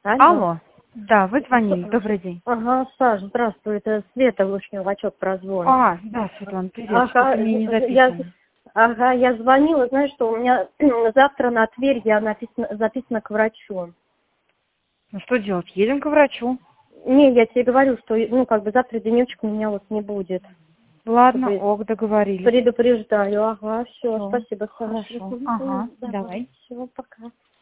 Алло. Алло. Да, вы звонили. Добрый день. Ага, Саш, здравствуй, это Света Вышневачок прозвонит. Да, Светлана, привет. Ага, Что-то мне не записано. я звонила, знаешь, что у меня завтра на Тверь я записана к врачу. Ну что делать? Едем к врачу. Не, я тебе говорю, что, завтра денечек у меня вот не будет. Ладно, Чтобы договорились. Предупреждаю, ага, все, Всё, спасибо, Саша. хорошо. Ага, давай. Все, пока.